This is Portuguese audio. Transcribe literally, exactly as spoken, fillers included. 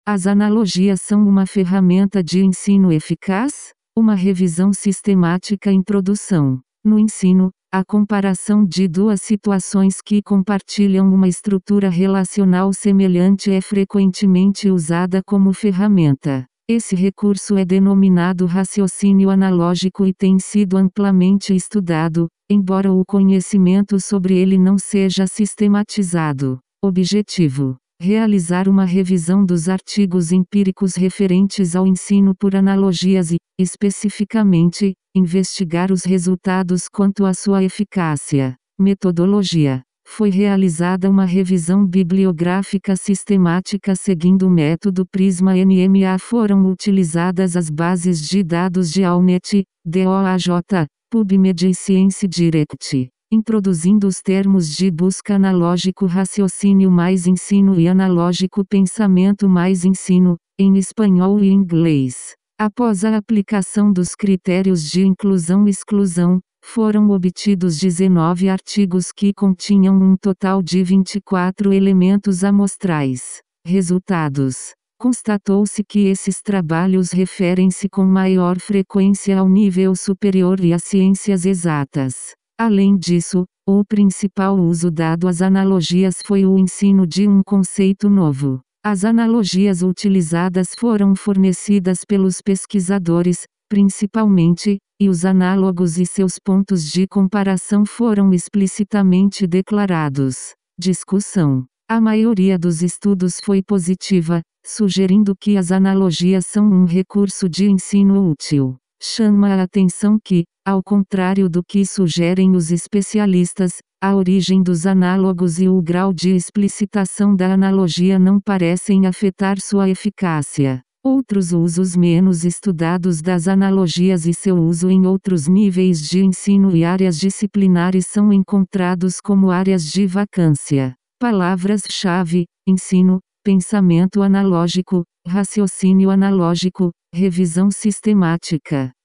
As analogias são uma ferramenta de ensino eficaz? Uma revisão sistemática. Introdução. No ensino, a comparação de duas situações que compartilham uma estrutura relacional semelhante é frequentemente usada como ferramenta. Esse recurso é denominado raciocínio analógico e tem sido amplamente estudado, embora o conhecimento sobre ele não seja sistematizado. Objetivo: realizar uma revisão dos artigos empíricos referentes ao ensino por analogias e, especificamente, investigar os resultados quanto à sua eficácia. Metodologia: foi realizada uma revisão bibliográfica sistemática seguindo o método Prisma-N M A. Foram utilizadas as bases de dados de AllNet, D O A J, PubMed e ScienceDirect, introduzindo os termos de busca analógico raciocínio mais ensino e analógico pensamento mais ensino, em espanhol e inglês. Após a aplicação dos critérios de inclusão-exclusão, foram obtidos dezenove artigos que continham um total de vinte e quatro elementos amostrais. Resultados: constatou-se que esses trabalhos referem-se com maior frequência ao nível superior e às ciências exatas. Além disso, o principal uso dado às analogias foi o ensino de um conceito novo. As analogias utilizadas foram fornecidas pelos pesquisadores, principalmente, e os análogos e seus pontos de comparação foram explicitamente declarados. Discussão: a maioria dos estudos foi positiva, sugerindo que as analogias são um recurso de ensino útil. Chama a atenção que, ao contrário do que sugerem os especialistas, a origem dos análogos e o grau de explicitação da analogia não parecem afetar sua eficácia. Outros usos menos estudados das analogias e seu uso em outros níveis de ensino e áreas disciplinares são encontrados como áreas de vacância. Palavras-chave: ensino, pensamento analógico, raciocínio analógico, revisão sistemática.